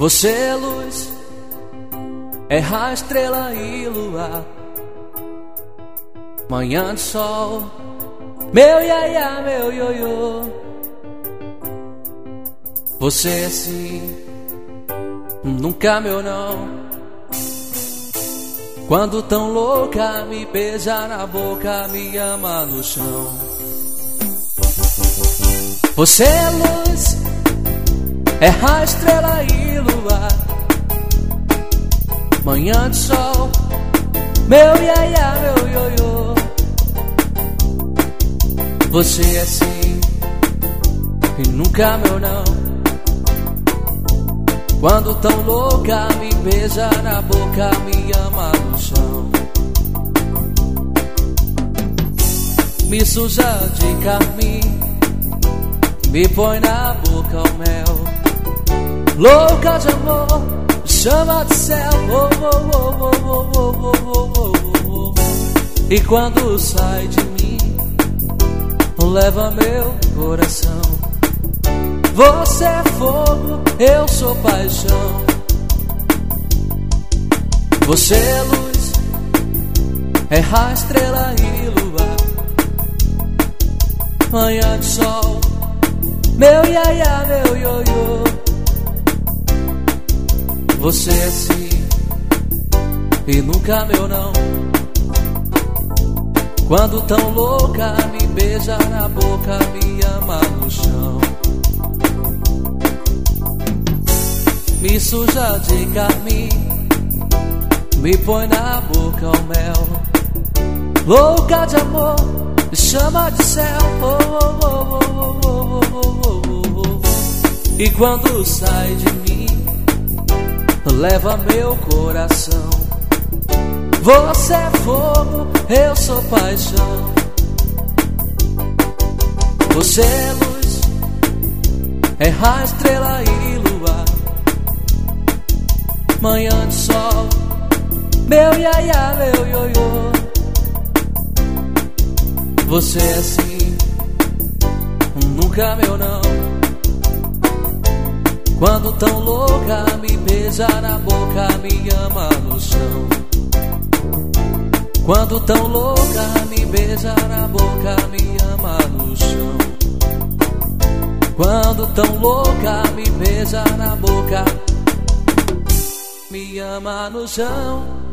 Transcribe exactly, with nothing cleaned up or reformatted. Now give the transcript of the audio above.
Você é luz, é raio, estrela e luar, manhã de sol, meu iaiá, meu ioiô. Você é sim, nunca meu não. Quando tão louca, me beija na boca, me ama no chão. Você é luz, é raio, estrela e luar, manhã de sol, meu iaiá, meu ioiô. Você é sim, e nunca meu não. Quando tão louca, me beija na boca, me ama no chão. Me suja de carmim, me põe na boca o mel. Louca de amor, me chama de céu, oh, oh, oh, oh, oh, oh, oh, oh, oh. E quando sai de mim, leva meu coração. Você é fogo, eu sou paixão. Você é luz, é raio, estrela e luar, manhã de sol, meu iaiá, meu ioiô. Você é sim, e nunca meu não. Quando tão louca, me beija na boca, me ama no chão. Me suja de carmim, me põe na boca o mel. Louca de amor, me chama de céu, oh, oh, oh, oh, oh, oh, oh, oh, oh. E quando sai de mim, leva meu coração. Você é fogo, eu sou paixão. Você é luz, é raio, estrela e luar, manhã de sol, meu iaiá, meu ioiô. Você é sim, nunca meu não. Quando tão louca, me beija na boca, me ama no chão. Quando tão louca, me beija na boca, me ama no chão. Quando tão louca, me beija na boca, me ama no chão.